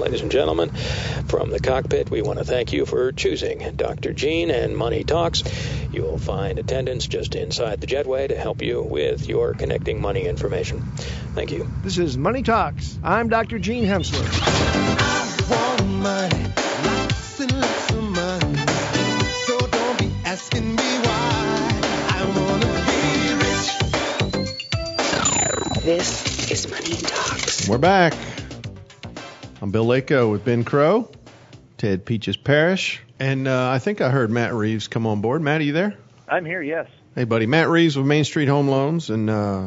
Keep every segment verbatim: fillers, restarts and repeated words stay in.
Ladies and gentlemen, from the cockpit, we want to thank you for choosing Doctor Gene and Money Talks. You will find attendants just inside the jetway to help you with your connecting money information. Thank you. This is Money Talks. I'm Doctor Gene Hensler. I want money, lots and lots of money. So don't be asking me why. I want to be rich. This is Money Talks. We're back. I'm Bill Lako with Ben Crow, Ted Peaches Parrish, and uh, I think I heard Matt Reeves come on board. Matt, are you there? I'm here, yes. Hey, buddy. Matt Reeves with Main Street Home Loans. And uh,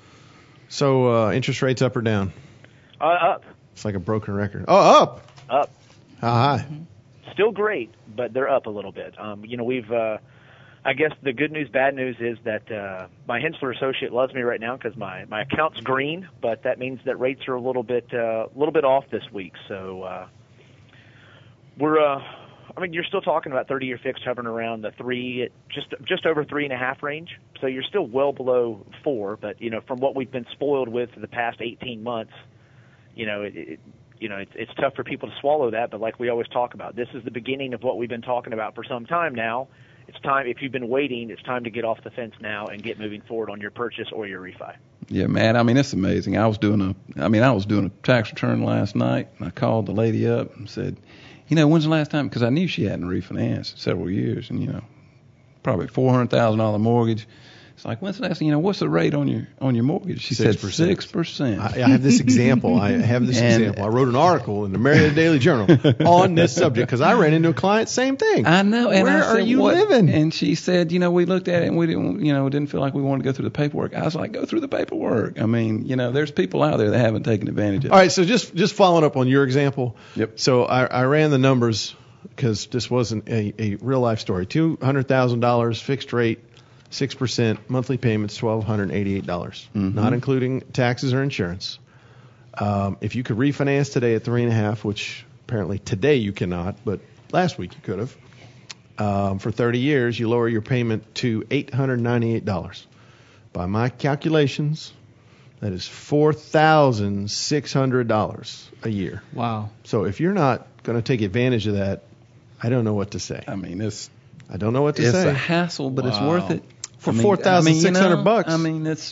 so uh, interest rates up or down? Uh, up. It's like a broken record. Oh, up. Up. How high? Still great, but they're up a little bit. Um, you know, we've, uh, I guess the good news, bad news is that uh, my Hensler associate loves me right now because my, my account's green, but that means that rates are a little bit, uh, little bit off this week. So uh, we're, uh, I mean, you're still talking about thirty-year fixed hovering around the three, just just over three and a half range. So you're still well below four, but you know, from what we've been spoiled with for the past eighteen months, you know, it, it you know, it's, it's tough for people to swallow that. But like we always talk about, this is the beginning of what we've been talking about for some time now. It's time, if you've been waiting, it's time to get off the fence now and get moving forward on your purchase or your refi. Yeah, Matt, I mean, it's amazing. I was doing a, I mean, I was doing a tax return last night, and I called the lady up and said, you know, when's the last time, because I knew she hadn't refinanced in several years, and, you know, probably four hundred thousand dollars mortgage. It's like, when's the last, you know, what's the rate on your on your mortgage? She six said six percent. I, I have this example. I have this And- example. I wrote an article in the Marietta Daily Journal on this subject because I ran into a client, same thing. I know. And Where I said, are you what? living? And she said, you know, we looked at it and we didn't, you know, didn't feel like we wanted to go through the paperwork. I was like, go through the paperwork. I mean, you know, there's people out there that haven't taken advantage of it. All right, so just just following up on your example. Yep. So I, I ran the numbers because this wasn't a, a real life story. two hundred thousand dollars fixed rate, six percent, monthly payments, one thousand two hundred eighty-eight dollars, Mhm. not including taxes or insurance. Um, if you could refinance today at three and a half, which apparently today you cannot, but last week you could have, um, for thirty years, you lower your payment to eight hundred ninety-eight dollars. By my calculations, that is four thousand six hundred dollars a year. Wow. So if you're not going to take advantage of that, I don't know what to say. I mean, it's I don't know what to it's say. a hassle, but it's Wow. worth it. For I mean, four thousand six hundred I mean, you know, bucks. I mean, it's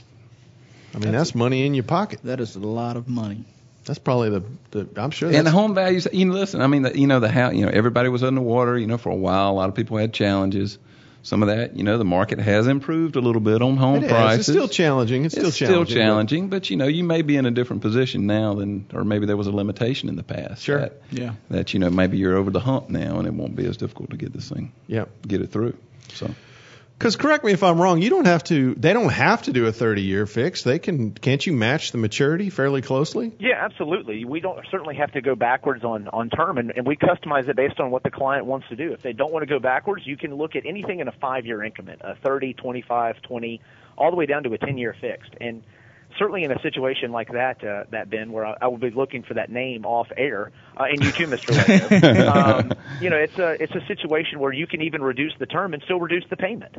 I mean, that's money in your pocket. That is a lot of money. That's probably the, the I'm sure that's, and the home values. You know, listen. I mean, the, you know, the how you know everybody was underwater. You know, for a while, a lot of people had challenges. Some of that, you know, the market has improved a little bit on home it is. prices. It's still challenging. It's, It's still challenging. still challenging, but you know, you may be in a different position now than, or maybe there was a limitation in the past. Sure. That, Yeah. that you know, maybe you're over the hump now, and it won't be as difficult to get this thing, Yeah. get it through. So. Because correct me if I'm wrong, you don't have to. They don't have to do a thirty-year fix. They can. Can't you match the maturity fairly closely? Yeah, absolutely. We don't certainly have to go backwards on, on term, and, and we customize it based on what the client wants to do. If they don't want to go backwards, you can look at anything in a five-year increment, a thirty, twenty-five, twenty, all the way down to a ten-year fixed. And certainly in a situation like that, uh, that Ben, where I, I will be looking for that name off air, uh, and you too, Mister Leno. um, you know, it's a it's a situation where you can even reduce the term and still reduce the payment,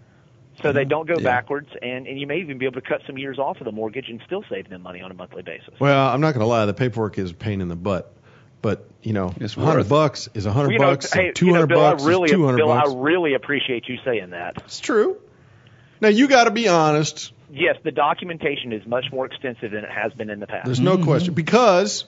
so they don't go Yeah. backwards, and, and you may even be able to cut some years off of the mortgage and still save them money on a monthly basis. Well, I'm not going to lie. The paperwork is a pain in the butt. But you know, It's one hundred worth it. bucks is one hundred Well, you know, bucks. hey, two you know, hundred Bill, bucks I really, is two hundred Bill, bucks. I really appreciate you saying that. It's true. Now you got to be honest. Yes, the documentation is much more extensive than it has been in the past. There's no question because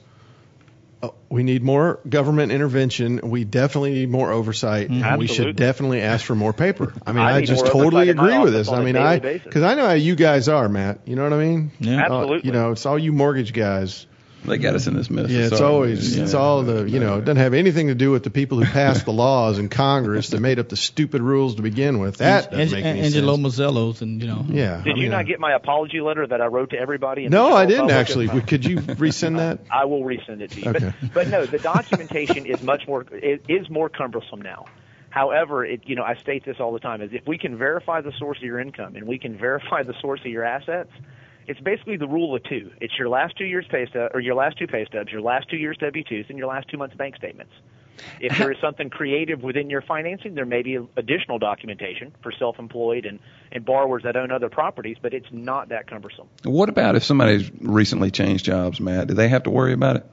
uh, we need more government intervention. We definitely need more oversight. And we Absolutely. should definitely ask for more paper. I mean, I I, need just more totally oversight in my agree with office this. on I a mean, daily I basis. because I know how you guys are, Matt. You know what I mean? Yeah. Uh, Absolutely. you know, it's all you mortgage guys. They got us in this mess. Yeah, it's Sorry. always, Yeah. it's all the, you know, it doesn't have anything to do with the people who passed the laws in Congress that made up the stupid rules to begin with. That doesn't make any Angelo sense. Mazzello's and, you know. Yeah. Did I you mean, not get my apology letter that I wrote to everybody? in No, the I general didn't public? actually. Could you resend that? I will resend it to you. Okay. But, but no, the documentation is much more, it is more cumbersome now. However, it, you know, I state this all the time, is if we can verify the source of your income and we can verify the source of your assets, it's basically the rule of two. It's your last two years pay stub, or your last two pay stubs, your last two years W two's, and your last two months bank statements. If there is something creative within your financing, there may be additional documentation for self-employed and, and borrowers that own other properties, but it's not that cumbersome. What about if somebody's recently changed jobs, Matt? Do they have to worry about it?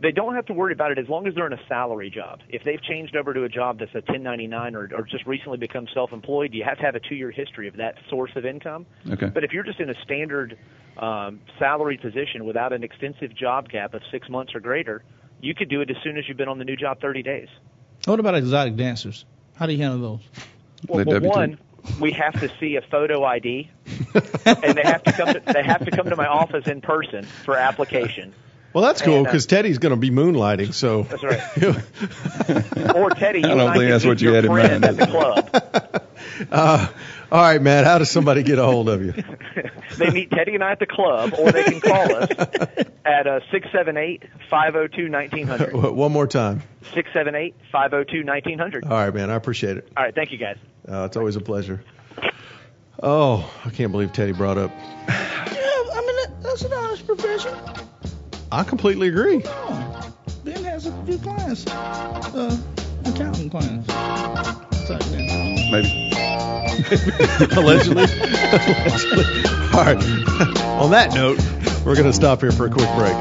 They don't have to worry about it as long as they're in a salary job. If they've changed over to a job that's a ten ninety-nine or, or just recently become self-employed, you have to have a two-year history of that source of income. Okay. But if you're just in a standard um, salary position without an extensive job gap of six months or greater, you could do it as soon as you've been on the new job thirty days. What about exotic dancers? How do you handle those? Well, well one, we have to see a photo I D, and they have to come to, they have to come to my office in person for application. Well, that's cool because uh, Teddy's going to be moonlighting. So that's right. Or Teddy, you I don't and think I that's can what be you your had in friend mind. at the club. Uh, all right, Matt. How does somebody get a hold of you? They meet Teddy and I at the club, or they can call us at uh, six seven eight, five oh two, nineteen hundred. One more time. six seven eight, five oh two, nineteen hundred. All right, man. I appreciate it. All right. Thank you, guys. Uh, it's always a pleasure. Oh, I can't believe Teddy brought up. Yeah, I mean, that, that's an honest profession. I completely agree. Oh, Ben has a few clients, uh, accounting clients. Type then. Maybe. Allegedly. Allegedly. All right. On that note, we're going to stop here for a quick break.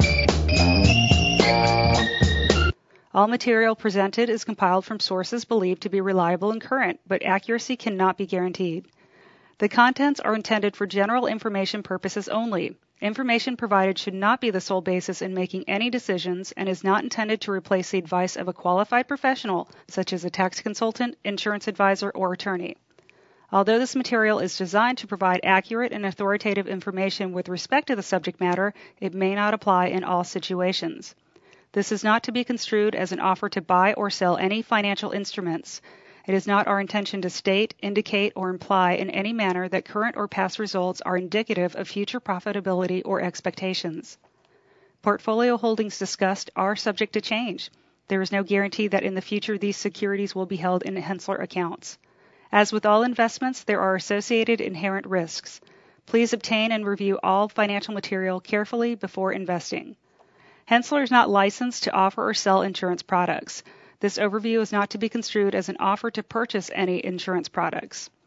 All material presented is compiled from sources believed to be reliable and current, but accuracy cannot be guaranteed. The contents are intended for general information purposes only. Information provided should not be the sole basis in making any decisions and is not intended to replace the advice of a qualified professional, such as a tax consultant, insurance advisor, or attorney. Although this material is designed to provide accurate and authoritative information with respect to the subject matter, it may not apply in all situations. This is not to be construed as an offer to buy or sell any financial instruments. It is not our intention to state, indicate, or imply in any manner that current or past results are indicative of future profitability or expectations. Portfolio holdings discussed are subject to change. There is no guarantee that in the future these securities will be held in Henssler accounts. As with all investments, there are associated inherent risks. Please obtain and review all financial material carefully before investing. Henssler is not licensed to offer or sell insurance products. This overview is not to be construed as an offer to purchase any insurance products.